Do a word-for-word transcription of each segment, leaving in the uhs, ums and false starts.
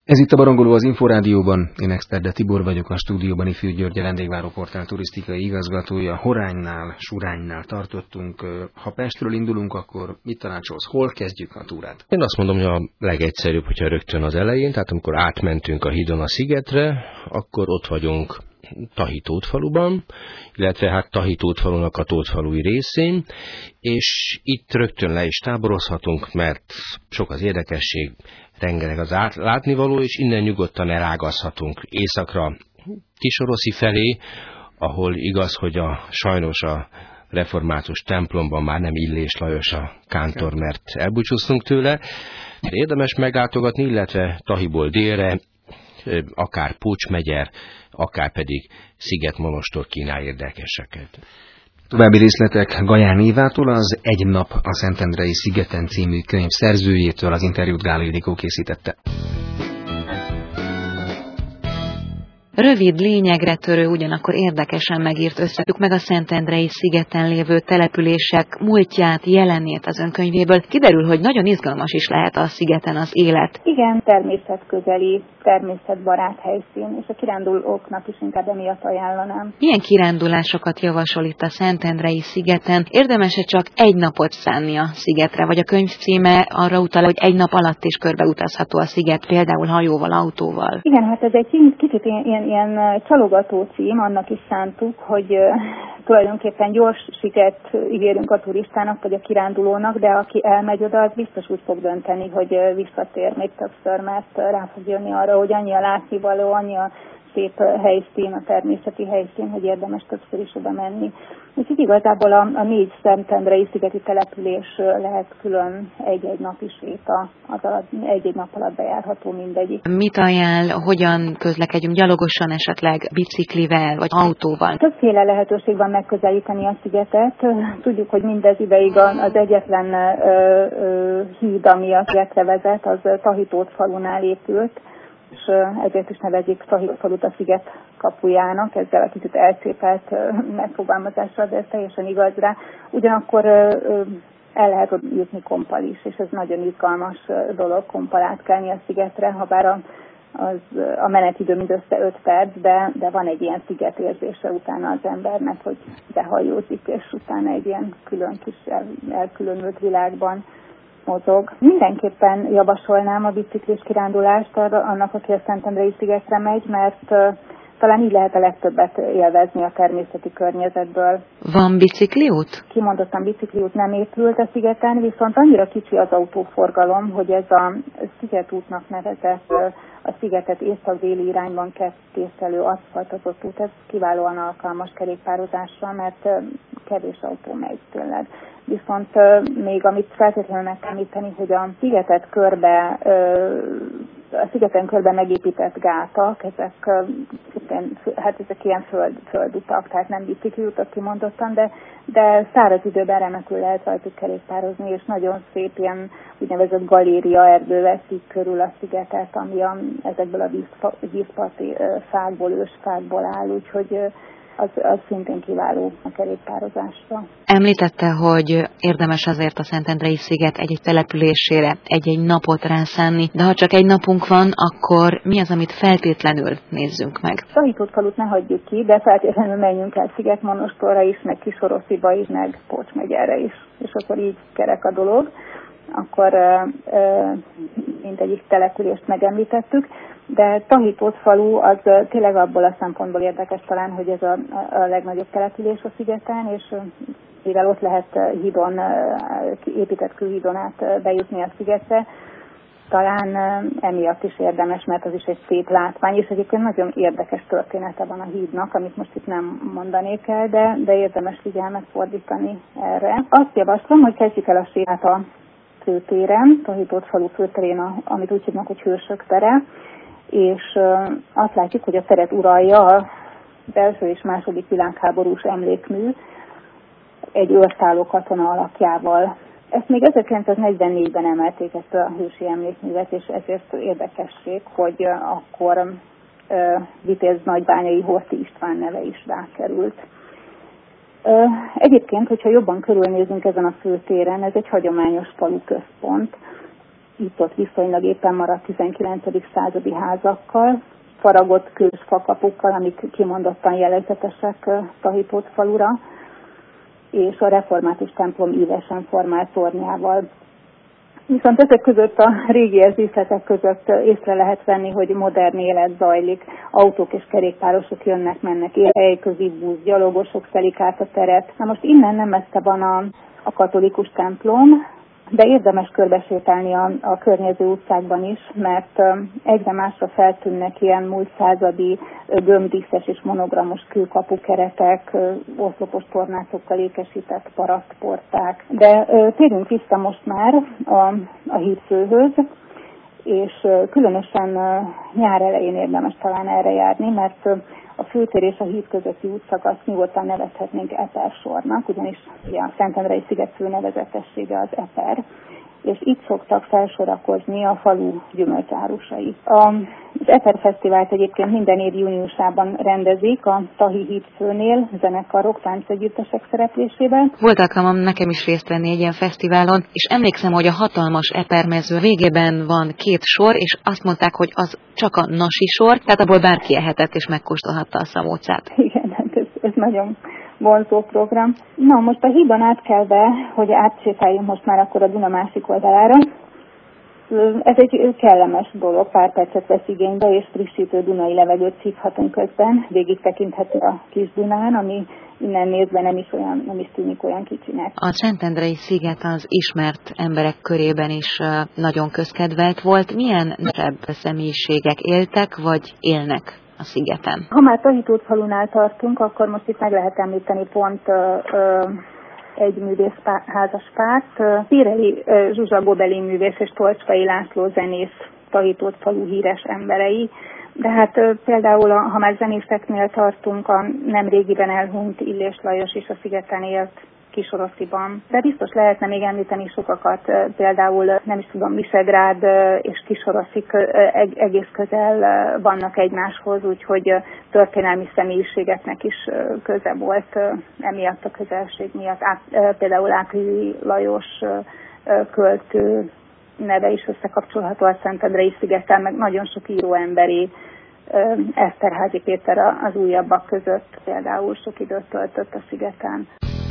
Ez itt a Barangoló az Inforádióban, én Exterde Tibor vagyok, a stúdióban Ifjú György, a Vendégváró Portál turisztikai igazgatója. Horánynál, Suránynál tartottunk. Ha Pestről indulunk, akkor mit tanácsolsz? Hol kezdjük a túrát? Én azt mondom, hogy a legegyszerűbb, hogyha rögtön az elején, tehát amikor átmentünk a hídon a szigetre, akkor ott vagyunk Tahi Tótfaluban, illetve hát Tahi Tótfalunak a tótfalui részén, és itt rögtön le is táborozhatunk, mert sok az érdekesség, rengeteg az át, látnivaló, és innen nyugodtan elágazhatunk északra Kisoroszi felé, ahol igaz, hogy a, sajnos a református templomban már nem Illés Lajos a kántor, mert elbúcsúztunk tőle. Érdemes meglátogatni, illetve Tahiból délre, akár Pócsmegyer, akár pedig Szigetmonostor kínál érdekeseket. További részletek Gaján Évától, az Egy nap a Szentendrei szigeten című könyv szerzőjétől. Az interjút Gál Ildikó készítette. Rövid, lényegre törő, ugyanakkor érdekesen megírt összetük meg a Szentendrei szigeten lévő települések múltját, jelenét az önkönyvéből. Kiderül, hogy nagyon izgalmas is lehet a szigeten az élet. Igen, természetközeli, természetbarát helyszín, és a kirándulóknak is inkább emiatt ajánlanám. Milyen kirándulásokat javasol itt a Szentendrei szigeten? Érdemes-e csak egy napot szánni a szigetre, vagy a könyv címe arra utal, hogy egy nap alatt is körbeutazható a sziget, például hajóval, autóval? Igen, hát ez egy kicsit ilyen ilyen csalogató cím, annak is szántuk, hogy uh, tulajdonképpen gyors sikert ígérünk a turistának, vagy a kirándulónak, de aki elmegy oda, az biztos úgy fog dönteni, hogy uh, visszatér még többször, mert uh, rá fog jönni arra, hogy annyi a látnivaló, annyi a szép helyszín, a természeti helyszín, hogy érdemes többször is oda menni. Úgyhogy igazából a, a négy szentendrei szigeti település lehet külön egy-egy napi séta, az alatt, egy-egy nap alatt bejárható mindegyik. Mit ajánl, hogyan közlekedjünk, gyalogosan esetleg, biciklivel vagy autóval? Többféle lehetőség van megközelíteni a szigetet. Tudjuk, hogy mindez ideig az egyetlen ö, ö, híd, ami a szigetre vezet, az Tahi Tótfalunál épült, és ezért is nevezik Tahi Tótfalut a sziget kapujának, ezzel a kicsit elszépelt megfogalmazással, de ez teljesen igaz rá. Ugyanakkor el lehet ott jutni kompal is, és ez nagyon izgalmas dolog, kompal átkelni a szigetre, ha bár a, az, a menetidő mindössze öt perc, de, de van egy ilyen szigetérzése utána az embernek, hogy behajózik, és utána egy ilyen külön kis el, elkülönült világban mozog. Mindenképpen javasolnám a biciklis kirándulást arra, annak, aki a Szentendrei szigetre megy, mert uh, talán így lehet a legtöbbet élvezni a természeti környezetből. Van bicikliút? Kimondottan bicikliút nem épült a szigeten, viszont annyira kicsi az autóforgalom, hogy ez a szigetútnak nevezett uh, a szigetet észak-déli irányban kettésztelő aszfaltozott út, ez kiválóan alkalmas kerékpározásra, mert uh, kevés autó megy tényleg. Viszont uh, még amit feltétlenül meg kell említeni, hogy a szigetet körbe, uh, a szigeten körbe megépített gátak, ezek, uh, hát ezek ilyen föld, földutak, tehát nem bicikliutak kimondottan, de, de száraz időben remekül lehet rajtuk kerékpározni, és nagyon szép ilyen úgynevezett galéria erdő veszik körül a szigetet, ami a, ezekből a vízpa, vízparti uh, fákból, ősfákból áll, úgyhogy uh, Az, az szintén kiváló a kerékpározásra. Említette, hogy érdemes azért a Szentendrei sziget egy-egy településére egy-egy napot rászánni, de ha csak egy napunk van, akkor mi az, amit feltétlenül nézzünk meg? Tahi Tótfalut ne hagyjuk ki, de feltétlenül menjünk el Szigetmonostorra is, meg Kisorosziba is, meg Pócsmegyerre is, és akkor így kerek a dolog. Akkor mindegyik települést megemlítettük, de Tahi Tótfalu az tényleg abból a szempontból érdekes talán, hogy ez a, a legnagyobb település a szigeten, és mivel ott lehet hídon, épített külhídon át bejutni a szigetre, talán emiatt is érdemes, mert az is egy szép látvány, és egyébként nagyon érdekes története van a hídnak, amit most itt nem mondanék el, de, de érdemes figyelmet fordítani erre. Azt javaslom, hogy kezdjük el a sétát a főtéren, Tahi Tótfalu főterén, amit úgy hívnak, hogy Hősök tere, és azt látjuk, hogy a teret uralja az első és második világháborús emlékmű egy őrszálló katona alakjával. Ezt még ezerkilencszáznegyvennégyben emelték, ezt a hősi emlékművet, és ezért érdekesség, hogy akkor Vitéz Nagybányai Horthy István neve is rákerült. Egyébként, hogyha jobban körülnézünk ezen a főtéren, ez egy hagyományos falu központ, itt-ott viszonylag éppen maradt tizenkilencedik századi házakkal, faragott kős fakapukkal, amik kimondottan jellegzetesek Tahitótfalura, és a református templom ívesen formált tornyával. Viszont ezek között a régies díszletek között észre lehet venni, hogy modern élet zajlik, autók és kerékpárosok jönnek-mennek, helyközi busz, gyalogosok szelik át a teret. Na most innen nem messze van a, a katolikus templom, de érdemes körbesétálni a, a környező utcákban is, mert egyre másra feltűnnek ilyen múlt századi gömbdíszes és monogramos kőkapukeretek, oszlopos tornátokkal ékesített parasztporták. De térjünk vissza most már a, a hídfőhöz, és különösen nyár elején érdemes talán erre járni, mert a főtér és a híd közötti útszakaszt nyugodtan nevezhetnénk epersornak, ugyanis ugye a Szentendrei sziget fő nevezetessége az eper, és itt szoktak felsorakozni a falu gyümölcsárusai. Az Eper Fesztivált egyébként minden év júniusában rendezik a Tahi hídfőnél zenekarok, táncegyüttesek szereplésével. Volt alkalmam nekem is részt venni egy ilyen fesztiválon, és emlékszem, hogy a hatalmas epermező végében van két sor, és azt mondták, hogy az csak a nasi sor, tehát abból bárki ehetett és megkóstolhatta a szamócát. Igen, hát ez, ez nagyon vonzó program. Na, most a hídon átkelve, hogy átsétáljunk most már akkor a Duna másik oldalára. Ez egy kellemes dolog, pár percet vesz igénybe, és frissítő dunai levegőt szívhatunk közben. Végig tekinthető a kis Dunán, ami innen nézve nem is, olyan, nem is tűnik olyan kicsinek. A Szentendrei sziget az ismert emberek körében is nagyon közkedvelt volt. Milyen nevebb személyiségek éltek, vagy élnek a szigeten? Ha már Tahitótfalunál tartunk, akkor most itt meg lehet említeni pont ö, ö, egy művészházaspárt. Pireli Zsuzsa Gobeli művész és Tolcskai László zenész Tahitótfalu híres emberei. De hát például, ha már zenészeknél tartunk, a nemrégiben elhunyt Illés Lajos is a szigeten élt Kisorosziban. De biztos lehetne még említeni sokakat, például nem is tudom, Visegrád és Kisoroszi egész közel vannak egymáshoz, úgyhogy történelmi személyiségeknek is köze volt emiatt a közelség miatt. Például Ákli Lajos költő neve is összekapcsolható a Szentendrei szigettel, meg nagyon sok író emberi, Eszterházy Péter az újabbak között például sok időt töltött a szigeten.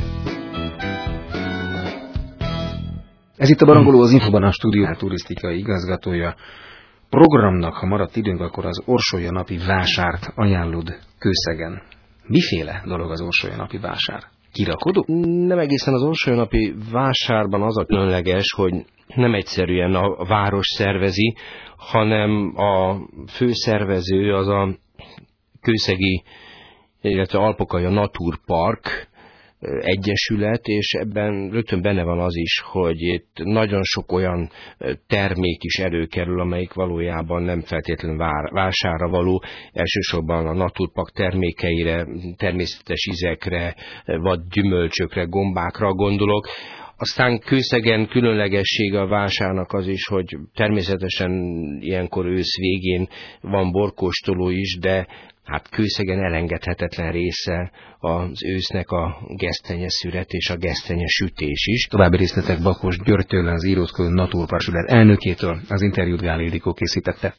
Ez itt a Barangoló, az Infoban a stúdió turisztikai igazgatója. Programnak, ha maradt időnk, akkor az Orsolya napi vásárt ajánlod Kőszegen. Miféle dolog az Orsolya napi vásár? Kirakodó? Nem egészen az Orsolya napi vásárban az a különleges, hogy nem egyszerűen a város szervezi, hanem a főszervező az a Kőszegi, illetve Alpokaja Naturpark egyesület, és ebben rögtön benne van az is, hogy itt nagyon sok olyan termék is előkerül, amelyik valójában nem feltétlenül vásárra való, elsősorban a Naturpark termékeire, természetes ízekre, vagy gyümölcsökre, gombákra gondolok. Aztán Kőszegen különlegessége a vásárnak az is, hogy természetesen ilyenkor ősz végén van borkóstoló is, de hát Kőszegen elengedhetetlen része az ősznek a gesztenyeszüret és a gesztenye sütés is. További részletek Bakos Györgytől, az Írótkő Naturpark elnökétől, az interjút Gál Ildikó készítette.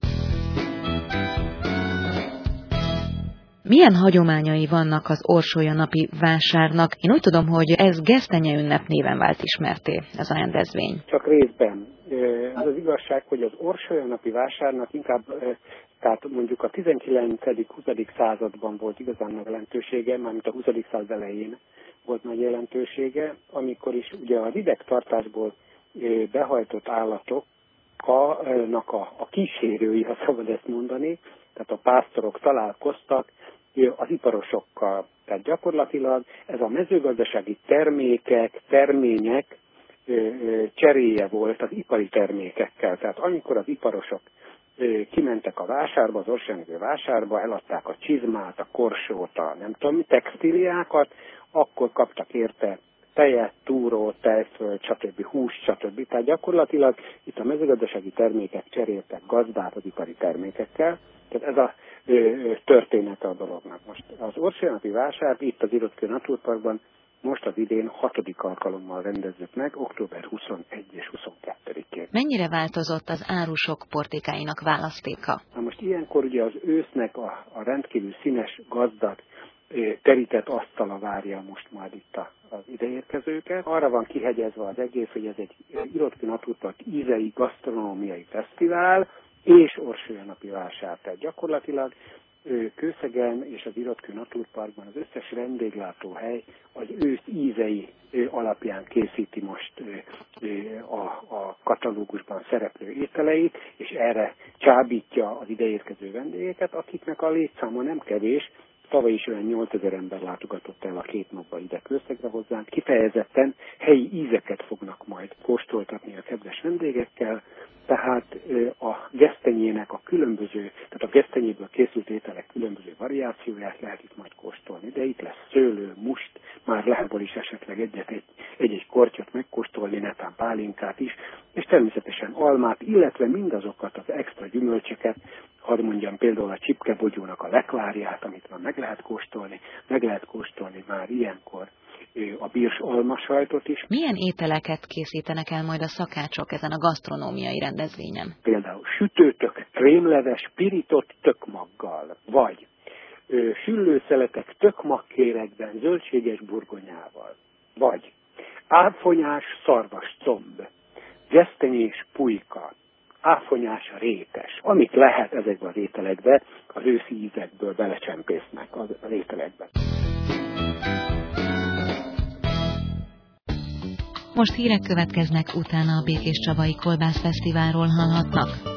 Milyen hagyományai vannak az Orsolya napi vásárnak? Én úgy tudom, hogy ez gesztenye ünnep néven vált ismerté, ez a rendezvény. Csak részben. Az az igazság, hogy az Orsolya napi vásárnak inkább, tehát mondjuk a tizenkilencedik-huszadik században volt igazán nagy jelentősége, mármint a huszadik század elején volt nagy jelentősége, amikor is ugye a idegtartásból behajtott állatoknak a, a kísérői, ha szabad ezt mondani, tehát a pásztorok találkoztak az iparosokkal. Tehát gyakorlatilag ez a mezőgazdasági termékek, termények cseréje volt az ipari termékekkel. Tehát amikor az iparosok kimentek a vásárba, az Orsolya vásárba, eladták a csizmát, a korsót, a nem tudom, textíliákat, akkor kaptak érte tejet, túrót, tejföld, stb. Húst, stb. Tehát gyakorlatilag itt a mezőgazdasági termékek cseréltek gazdát az ipari termékekkel. Tehát ez a ö, története a dolognak. Most az Orsolya napi vásár itt az Írótkő Naturparkban most az idén hatodik alkalommal rendezzük meg, október huszonegy és huszonkettedikén. Mennyire változott az árusok portékáinak választéka? Na most ilyenkor ugye az ősznek a, a rendkívül színes, gazdag, terített asztala várja most majd itt az ideérkezőket. Arra van kihegyezve az egész, hogy ez egy Irotkő Naturpark ízei gasztronómiai fesztivál és Orsolya-napi vásár. Tehát gyakorlatilag Kőszegen és az Irotkő Naturparkban az összes vendéglátóhely az ősz ízei alapján készíti most a, a katalógusban szereplő ételeit, és erre csábítja az ideérkező vendégeket, akiknek a létszáma nem kevés. Tavaly is olyan nyolcezer ember látogatott el a két napban ide Kőszegre hozzánk. Kifejezetten helyi ízeket fognak majd kóstoltatni a kedves vendégekkel, tehát a gesztenyének a különböző, tehát a gesztenyéből készült ételek különböző variációját lehet itt majd kóstolni, de itt lesz szőlő, must, már lehet is esetleg egyet, egy, egy-egy kortyot megkóstolni, netán pálinkát is, és természetesen almát, illetve mindazokat az extra gyümölcsöket, hadd mondjam például a csipkebogyónak a lekvárját, amit már meg lehet kóstolni, meg lehet kóstolni már ilyenkor a birs almasajtot is. Milyen ételeket készítenek el majd a szakácsok ezen a gasztronómiai rendezvényen? Például sütőtök, krémleves, pirított tökmaggal, vagy ö, süllőszeletek tökmagkérekben, zöldséges burgonyával, vagy áfonyás szarvas comb, gesztenyés pulyka, áfonyás rétes, amit lehet ezekben az ételekbe, az őszi ízekből belecsempésznek az, az ételekbe. Most hírek következnek, utána a Békéscsabai Kolbász Fesztiválról hallhatnak.